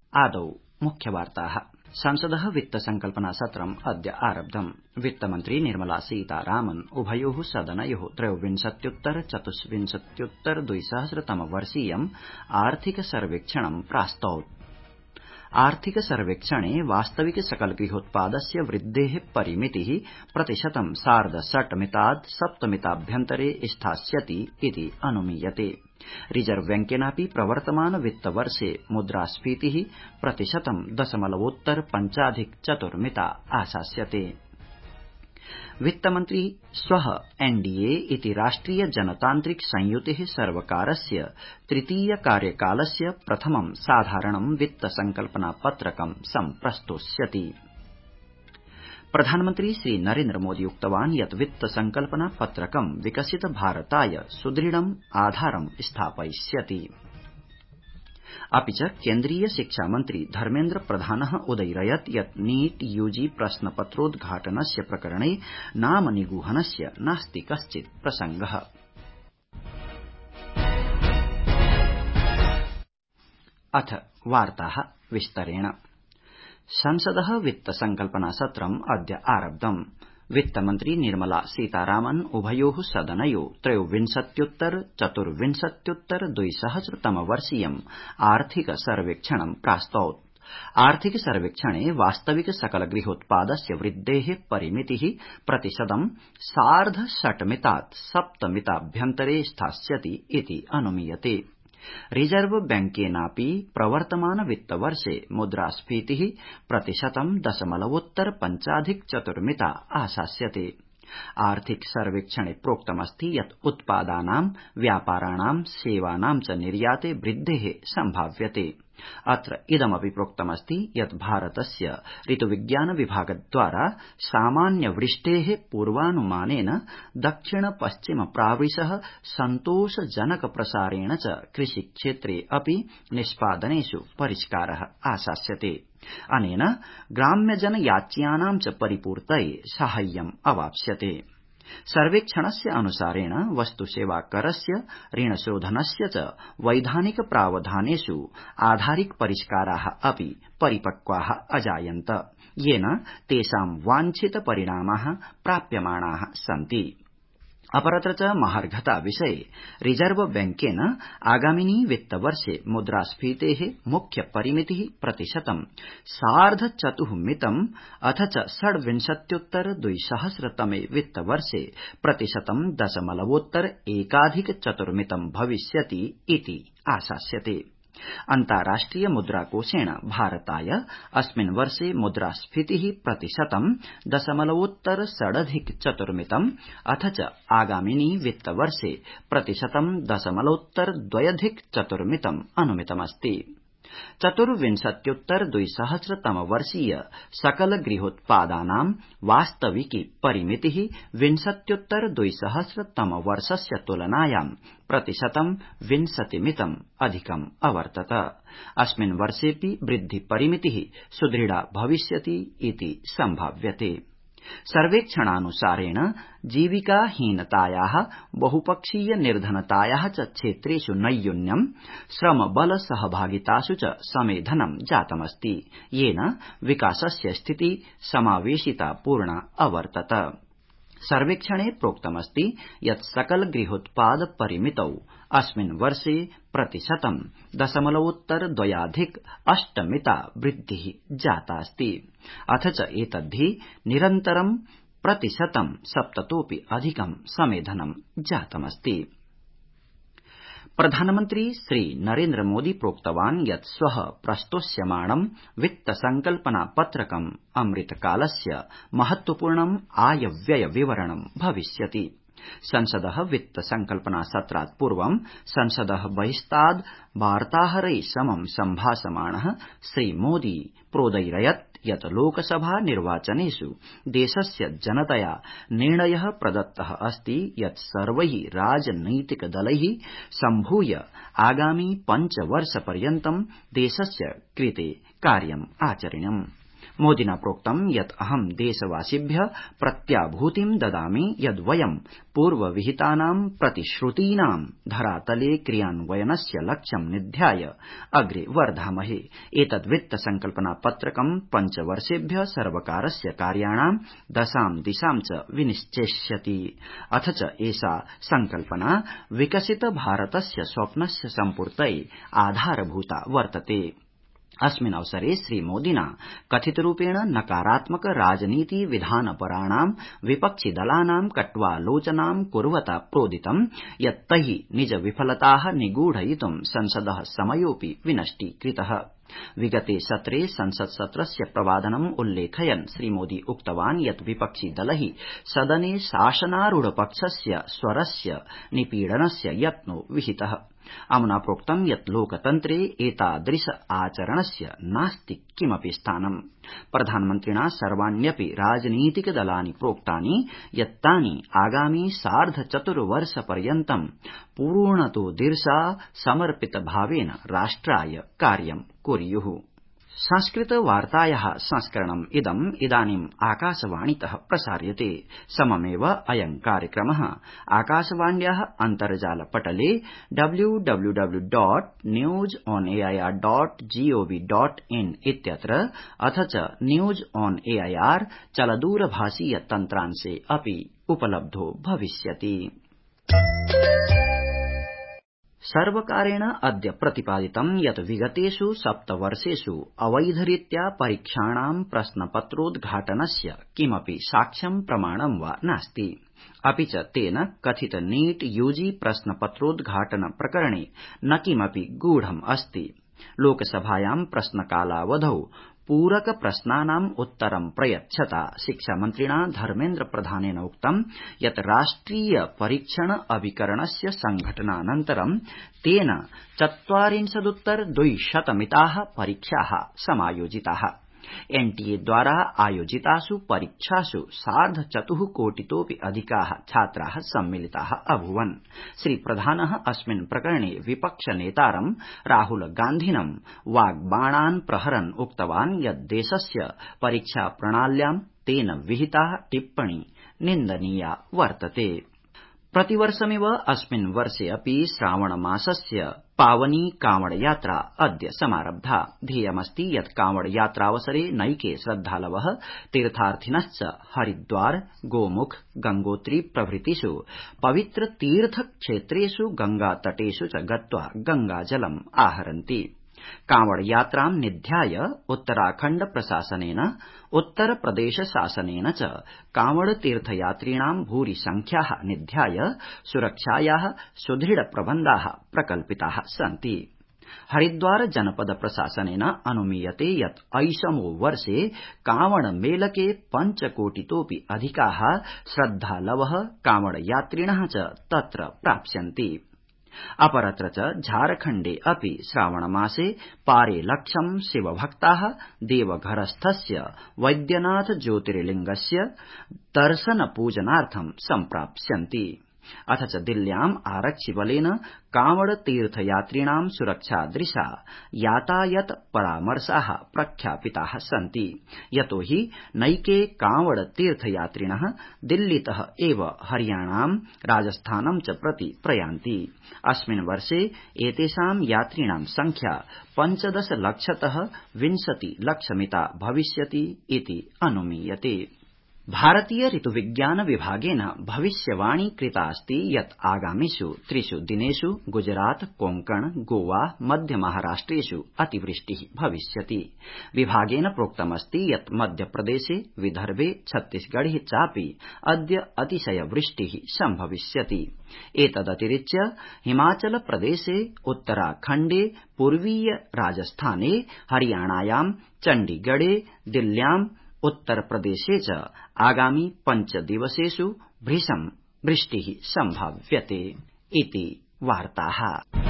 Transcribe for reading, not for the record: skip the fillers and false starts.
आदौ मुख्यवार्ताः। संसदः वित्तसंकल्पना सत्रम् अद्य आरब्धम्। वित्तमन्त्री निर्मला सीतारामन् उभयोः सदनयोः त्रयोविंशत्युत्तर चतुर्विंशत्युत्तर 2020तमवर्षीयम् आर्थिक सर्वेक्षणं प्रास्तौत्। आर्थिक सर्वेक्षणे वास्तविक सकल गृहोत्पादस्य वृद्धेः परिमितिः प्रतिशतं 6.5 मितात् 7 मिताभ्यन्तरे स्थास्यति इति अनुमीयते। रिजर्व बैंकेनापि प्रवर्तमान वित्तवर्षे मुद्रास्फीतिः प्रतिशतं 0.5 मिता आशास्यते। वित्तमन्त्री श्वः एनडीए इति राष्ट्रिय जनतान्त्रिक संयुतेः सर्वकारस्य तृतीय कार्यकालस्य प्रथमं साधारणं वित्त संकल्पना पत्रकं सम्प्रस्तोष्यति। प्रधानमन्त्री श्रीनरेन्द्र मोदी उक्तवान् यत् वित्त संकल्पना पत्रकं विकसित भारताय सुदृढम् आधारं स्थापयिष्यति। अपि च केन्द्रीय शिक्षामन्त्री धर्मेन्द्र प्रधानः उदयिरयत् यत् नीट यूजी प्रश्नपत्रोद्घाटनस्य प्रकरणे नाम निगूहनस्य नास्ति कश्चित् प्रसंगः। अथ वार्ताः विस्तरेण। संसदः वित्त संकल्पना सत्रम् अद्य आरब्धम्। वित्तमन्त्री निर्मला सीतारामन् उभयोः सदनयोः त्रयोविंशत्युत्तर चतुर्विंशत्युत्तर 2020तमवर्षीयम् आर्थिक सर्वेक्षणं प्रास्तौत्। आर्थिक सर्वेक्षणे वास्तविक सकल गृहोत्पादस्य वृद्धेः परिमितिः प्रतिशतं 6.5 मितात् 7 मिताभ्यन्तरे स्थास्यति इति अनुमीयते। रिजर्व बैंकेनापि प्रवर्तमान वित्तवर्षे मुद्रास्फीतिः प्रतिशतं 0.5 मिता आशास्यते। आर्थिक सर्वेक्षणे प्रोक्तमस्ति यत् उत्पादानां व्यापाराणां सेवानां च निर्याते वृद्धेः सम्भाव्यते। अत्र इदमपि प्रोक्तमस्ति यत् भारतस्य ऋतुविज्ञान विभागद्वारा सामान्यवृष्टेः पूर्वानुमानेन दक्षिण पश्चिम प्राविशः सन्तोषजनक प्रसारेण च कृषिक्षेत्रे अपि निष्पादनेषु परिष्कारः आशास्यते। अनेन ग्राम्यजन याच्यानां च परिपूर्तये साहाय्यम् अवाप्स्यते। सर्वेक्षणस्य अनुसारेण वस्तुसेवाकरस्य ऋणशोधनस्य च वैधानिक प्रावधानेषु आधारिक परिष्काराः अपि परिपक्वाः अजायन्त, येन तेषां वाञ्छित परिणामाः प्राप्यमाणाः सन्ति। अपरत्र च महार्घता विषये रिजर्व बैंकेन आगामिनि वित्तवर्षे मुद्रास्फीतेः मुख्य परिमितिः प्रतिशतं 4.5 मितम् अथ च 26.20तमे वित्तवर्षे प्रतिशतं 0.1 मितं भविष्यति इति आशास्यते। अन्ताराष्ट्रिय मुद्राकोषेण भारताय अस्मिन् वर्षे मुद्रास्फीतिः प्रतिशतं 0.4 मितम् अथ च आगामिनि वित्तवर्षे प्रतिशतं 0.2 मितम् अनुमितमस्ति। चतुर्विंशत्युत्तर 2020तमवर्षीय सकल गृहोत्पादानां वास्तविकी परिमितिः 2020तमवर्षस्य तुलनायां प्रतिशतं 20 मितम् अधिकम् अवर्तत। अस्मिन् वर्षेऽपि वृद्धि परिमितिः सुदृढा भविष्यति इति सम्भाव्यते। सर्वेक्षणानुसारेण जीविकाहीनतायाः बहुपक्षीय निर्धनतायाः च क्षेत्रेषु नैयून्यम् श्रमबल सहभागितासु च समेधनं जातमस्ति, येन विकासस्य स्थितिः समावेशिता पूर्णा अवर्तत। सर्वेक्षणे प्रोक्तमस्ति यत् सकल गृहोत्पाद परिमितौ अस्मिन् वर्षे प्रतिशतं 0.28 मिता वृद्धिः जातास्ति। अथ च एतद्धि निरन्तरं प्रतिशतं 7तोऽपि अधिकं समेधनं जातमस्ति। प्रधानमन्त्री श्रीनरेन्द्र मोदी प्रोक्तवान् यत् श्वः प्रस्तोष्यमाणं वित्त संकल्पना पत्रकम् अमृतकालस्य महत्वपूर्णम् आयव्यय विवरणं भविष्यति। संसदः वित्त संकल्पना सत्रात् पूर्वं संसदः बहिस्ताद् वार्ताहरैः समं सम्भाषमाणः श्रीमोदी प्रोदयिरयत् यत् लोकसभा निर्वाचनेषु देशस्य जनतया निर्णयः प्रदत्तः अस्ति यत् सर्वैः राजनैतिक दलैः सम्भूय आगामि 5 वर्षपर्यन्तं देशस्य कृते कार्यम् आचरणीयम्। मोदिना प्रोक्तं यत् अहं देशवासिभ्य प्रत्याभूतिं ददामि यद् वयं पूर्वविहितानां प्रतिश्रुतीनां धरातले क्रियान्वयनस्य लक्ष्यं निध्याय अग्रे वर्धामहे एतद् वित्त संकल्पना पत्रकं 5 वर्षेभ्य सर्वकारस्य कार्याणां दशां दिशां च विनिश्चेष्यति अथ च एषा संकल्पना विकसित भारतस्य स्वप्नस्य सम्पूर्तये आधारभूता वर्तते अस्मिन् अवसरे श्रीमोदिना कथितरूपेण नकारात्मक राजनीति विधानपराणां विपक्षिदलानां कट्वालोचनां कुर्वता प्रोदितं यत् तै निज विफलता निगूढयितुं संसद समयोऽपि विनष्टीकृत विगते सत्रे संसत्सत्रस्य प्रवादनम् उल्लेखयन् श्रीमोदी उक्तवान् यत् विपक्षिदलै सदने शासनारूढपक्षस्य स्वरस्य निपीडनस्य यत्नो विहित अमुना प्रोक्तं यत् लोकतन्त्रे एतादृश आचरणस्य नास्ति किमपि स्थानम् प्रधानमन्त्रिणा सर्वाण्यपि राजनीतिकदलानि प्रोक्तानि यत् तानि आगामि सार्धचतुर्वर्षपर्यन्तं पूर्णतोदीर्षा समर्पितभावेन राष्ट्राय कार्यं कुर्युः संस्कृतवार्तायाः संस्करणम् इदानीम् आकाशवाणीतः प्रसार्यते सममेव अयं कार्यक्रमः आकाशवाण्याः अन्तर्जालपटले www.newsonair.gov.in इत्यत्र अथ च न्यूज ऑन एआईआर चलदूरभाषीय तन्त्रांशे अपि उपलब्धो भविष्यति सर्वकारेण अद्य प्रतिपादितं यत् विगतेषु 7 वर्षेषु अवैधरीत्या परीक्षाणां प्रश्नपत्रोद्घाटनस्य किमपि साक्ष्यं प्रमाणं वा नास्ति अपि च तेन कथित नीट यूजी प्रश्नपत्रोद्घाटन प्रकरणे न किमपि गूढम् अस्ति लोकसभायां प्रश्नकालावधौ पूरक प्रश्नानाम् उत्तरं प्रयच्छता शिक्षामन्त्रिणा धर्मेन्द्र प्रधानेन उक्तं यत् राष्ट्रिय परीक्षण अभिकरणस्य संघटनानन्तरं तेन 40 मिताः परीक्षाः समायोजिताः एनटीए द्वारा आयोजितासु परीक्षासु 4.5 कोटितोऽपि अधिकाः छात्राः सम्मिलिताः अभूवन् श्रीप्रधानः अस्मिन् प्रकरणे विपक्षनेतारं राहुल गान्धिनं वाग्बाणान् प्रहरन् उक्तवान् यत् देशस्य परीक्षा प्रणाल्यां तेन विहिता टिप्पणी निन्दनीया वर्तते प्रतिवर्षमिव अस्मिन् वर्षे अपि श्रावणमासस्य पावनी कांवड़ यात्रा अद्य समारब्धा ध्येयमस्ति यत् कांवड़ यात्रावसरे नैके श्रद्धालवः तीर्थार्थिनश्च हरिद्वार गोमुख गंगोत्री प्रभृतिषु पवित्र तीर्थक्षेत्रेषु गंगातटेषु च गत्वा गंगाजलम् आहरन्ति कांवड़ यात्रां निध्याय उत्तराखण्ड प्रशासनेन उत्तरप्रदेश शासनेन च कांवड़ तीर्थयात्रिणां भूरि संख्याः निध्याय सुरक्षायाः सुदृढ प्रबन्धाः प्रकल्पिताः सन्ति हरिद्वार जनपद प्रशासनेन अनुमीयते यत् ऐषमो वर्षे कांवड़ मेलके 5 कोटितोऽपि अधिकाः श्रद्धालवः कांवड़ यात्रिणः च तत्र प्राप्स्यन्ति अपरत्र च झारखण्डे अपि श्रावणमासे पारे लक्षं शिवभक्ताः देवघरस्थस्य वैद्यनाथ ज्योतिर्लिंगस्य दर्शनपूजनार्थं सम्प्राप्स्यन्ति अथ च दिल्ल्याम् आरक्षिबलेन कांवड़ तीर्थयात्रिणां सुरक्षादृशा यातायात परामर्शाः प्रख्यापिताः सन्ति यतो हि नैके कांवड़ तीर्थयात्रिणः दिल्लीतः एव हरियाणां राजस्थानं च प्रति प्रयान्ति अस्मिन् वर्षे एतेषां यात्रिणां संख्या 15 लक्षतः 20 लक्षमिता भविष्यति इति अनुमीयते भारतीय ऋतुविज्ञान विभागेन भविष्यवाणी कृता अस्ति यत् आगामिषु 3 दिनेषु गुजरात कोंकण गोवा मध्य महाराष्ट्रेषु अतिवृष्टिः भविष्यति विभागेन प्रोक्तमस्ति यत् मध्यप्रदेशे विदर्भे छत्तीसगढे चापि अद्य अतिशयवृष्टिः सम्भविष्यति एतदतिरिच्य हिमाचल प्रदेशे उत्तराखण्डे पूर्वीय राजस्थाने हरियाणायां चण्डीगढे दिल्ल्यां उत्तरप्रदेशे च आगामि 5 दिवसेषु भृशं वृष्टिः सम्भाव्यते इति वार्ताः।